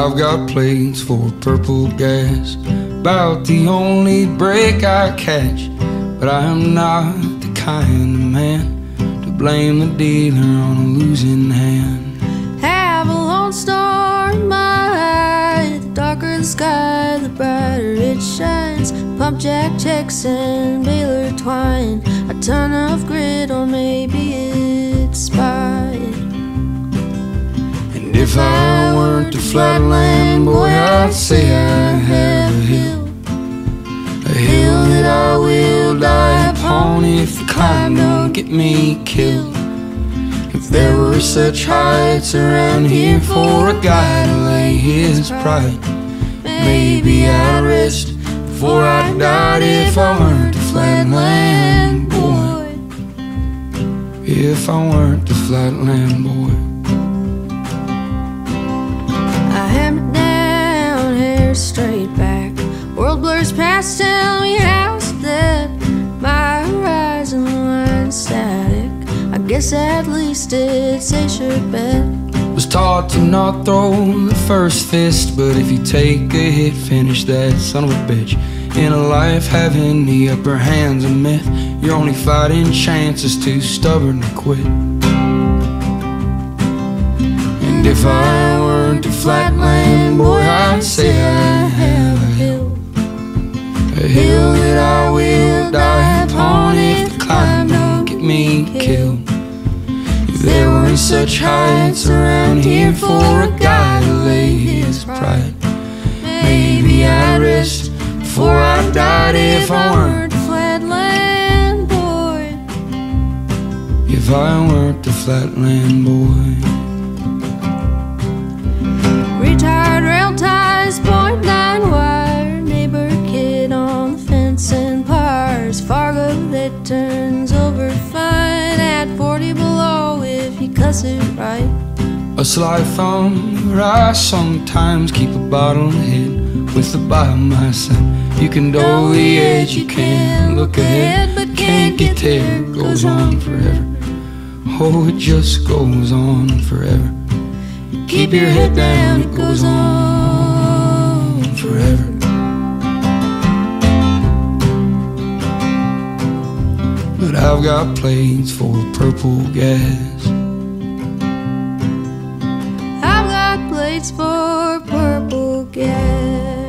I've got plates for purple gas, about the only break I catch. But I am not the kind of man to blame the dealer on a losing hand. Have a lone star in my eye, the darker the sky, the brighter it shines. Pump jack checks and baler twine, a ton of grit, or maybe it's spine. And if I weren't a flatland boy, I'd say I have a hill that I will die upon if the climb don't get me killed. If there were such heights around here for a guy to lay his pride, maybe I'd rest before I died if I weren't a flatland boy. If I weren't a flatland boy. I hammer down, hair straight back, world blurs past, tell me how's that? My horizon line static, I guess at least it's a sure bet. Was taught to not throw the first fist, but if you take a hit, finish that son of a bitch. In a life, having the upper hand's a myth. Your only fighting chance is too stubborn to quit. And if I weren't a flatland boy, I'd say I have a hill that I will die upon if the climb don't get me killed. If there weren't such heights around here for a guy to lay his pride, maybe I'd rest before I died if I weren't a flatland boy. If I weren't a flatland boy. Retired rail ties, .9 wire, neighbor kid on the fence and pars. Fargo that turns over fine at 40 below if you cuss it right. A sly thumb where I sometimes keep a bottle head with the by my side. You can dull the edge, you can look ahead, but can't get there. It goes on forever. Oh, it just goes on forever. Keep your head down, it goes on forever. But I've got plates for purple gas. I've got plates for purple gas.